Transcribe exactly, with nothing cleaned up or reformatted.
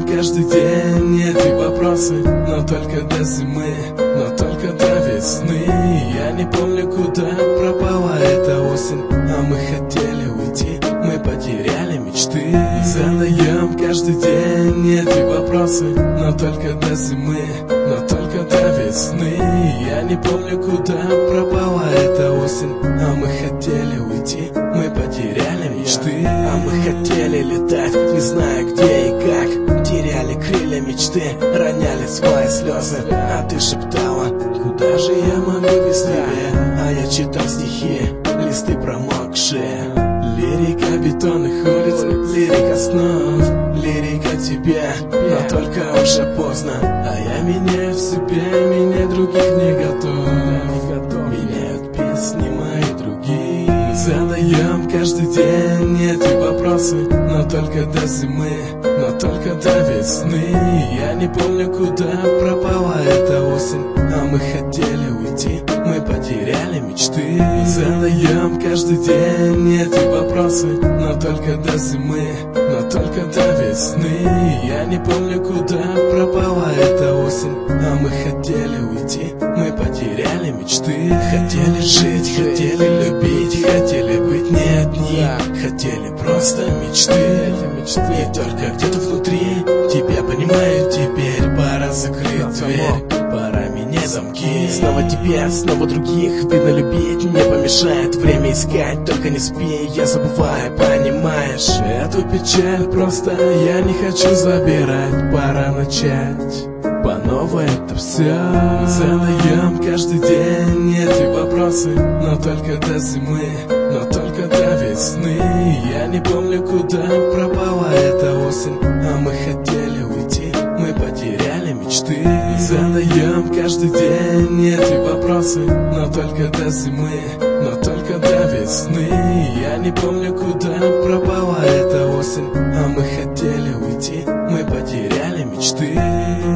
каждый день эти вопросы, но только до зимы, но только до весны. Я не помню, куда пропала эта осень, а мы хотели уйти, мы потеряли мечты. Задаем каждый день эти вопросы, но только до зимы, но только до весны. Я не помню, куда пропала эта осень, а мы хотели уйти, мы потеряли мечты. А мы хотели летать, не зная где и как, теряли крылья мечты, роняли свои слезы. А ты шептала, куда же я могу без тебя? А я читал стихи, листы промокшие. Лирика бетонных улиц, лирика снов, лирика тебя, но только уже поздно. А я меняю в себе, менять других не готов. Меняют песни мои другие. Задаем каждый день эти вопросы, но только до зимы, но только до весны. Я не помню, куда пропала эта осень, а мы хотели уйти, мы потеряли мечты. Задаем каждый день эти вопросы, но только до зимы, но только до весны. Я не помню, куда пропала эта осень, а мы хотели уйти, мы потеряли мечты. Хотели жить, хотели любить, хотели быть не одни, хотели просто мечты. И только где-то внутри тебя понимаю, теперь пора закрыть дверь, пора менять замки. Снова тебя, снова других, видно, любить не помешает. Время искать, только не спи, я забываю, понимаешь? Эту печаль просто я не хочу забирать, пора начать по новой это все. Задаем каждый день эти вопросы, но только до зимы, но только до весны. Я не помню, куда пропала эта осень, а мы хотели уйти, мы потеряли мечты. Задаем каждый день эти вопросы, но только до зимы, но только до весны. Я не помню, куда пропала эта осень, а мы хотели уйти, мы потеряли мечты.